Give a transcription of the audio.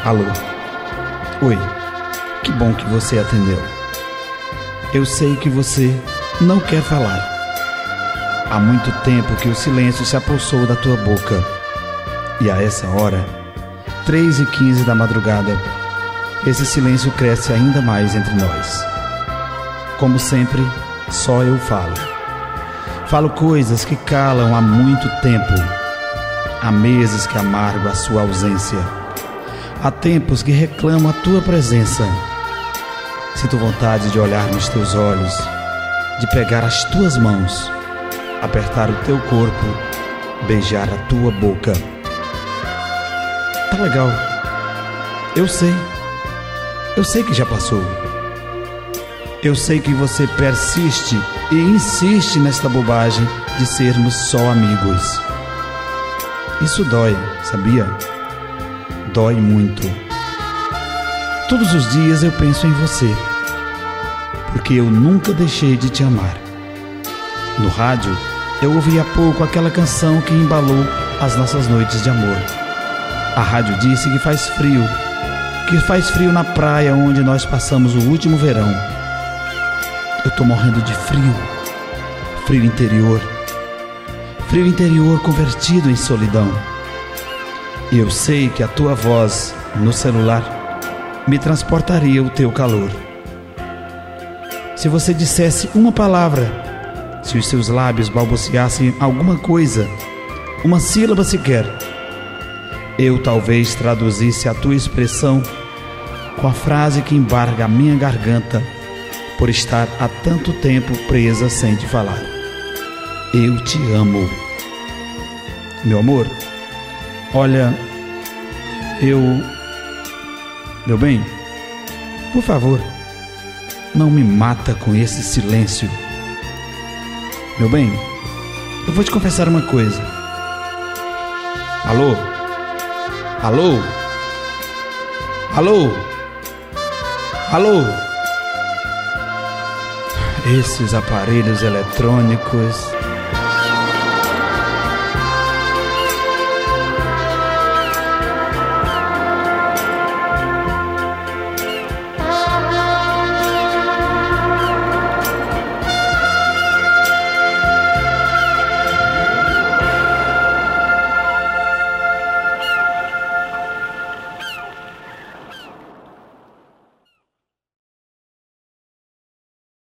Alô? Oi, que bom que você atendeu. Eu sei que você não quer falar. Há muito tempo que o silêncio se apossou da tua boca. E a essa hora, 3h15 da madrugada, esse silêncio cresce ainda mais entre nós. Como sempre, só eu falo. Falo coisas que calam há muito tempo. Há meses que amargo a sua ausência. Há tempos que reclamo a tua presença. Sinto vontade de olhar nos teus olhos, de pegar as tuas mãos, apertar o teu corpo, beijar a tua boca. Tá legal. Eu sei que já passou. Eu sei que você persiste e insiste nesta bobagem de sermos só amigos. Isso dói, sabia? Dói muito. Todos os dias eu penso em você, porque eu nunca deixei de te amar. No rádio, eu ouvi há pouco aquela canção que embalou as nossas noites de amor. A rádio disse que faz frio na praia onde nós passamos o último verão. Eu tô morrendo de frio, frio interior convertido em solidão. E eu sei que a tua voz no celular me transportaria o teu calor. Se você dissesse uma palavra, se os seus lábios balbuciassem alguma coisa, uma sílaba sequer, eu talvez traduzisse a tua expressão com a frase que embarga a minha garganta por estar há tanto tempo presa sem te falar. Eu te amo. Meu amor, olha, Meu bem, por favor, não me mata com esse silêncio. Meu bem, eu vou te confessar uma coisa. Alô? Alô? Alô? Alô? Esses aparelhos eletrônicos